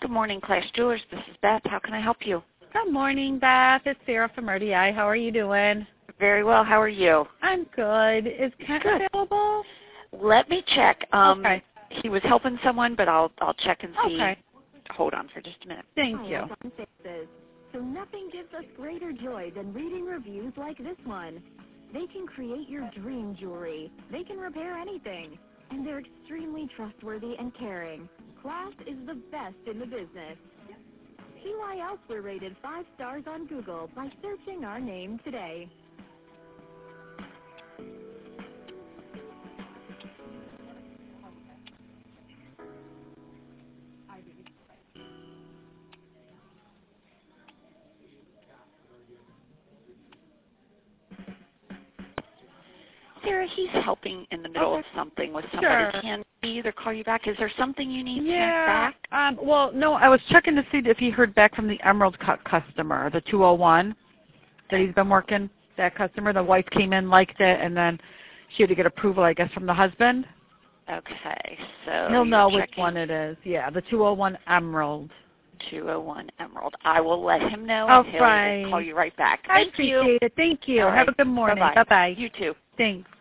Good morning, Clash Jewelers. This is Beth. How can I help you? Good morning, Beth. It's Sarah from RDI. How are you doing? Very well. How are you? I'm good. Is Kent available? Let me check. Okay. He was helping someone, but I'll check and see. Okay. Hold on for just a minute. Thank you. So nothing gives us greater joy than reading reviews like this one. They can create your dream jewelry. They can repair anything. And they're extremely trustworthy and caring. Class is the best in the business. See why else we're rated 5 stars on Google by searching our name today. Sarah, he's helping in the middle of something with somebody. Sure. Can he either call you back? Is there something you need Yeah. back? Well, no, I was checking to see if he heard back from the Emerald Cut customer, the 201 that he's been working. That customer, the wife came in, liked it, and then she had to get approval, I guess, from the husband. Okay, so He'll know which one it is. Yeah, the 201 Emerald. 201 Emerald. I will let him know, Oh, and he'll fine. call you right back. I Thank you. appreciate it. Thank you. All Have right. a good morning. Bye-bye. Bye-bye. You too. Thanks.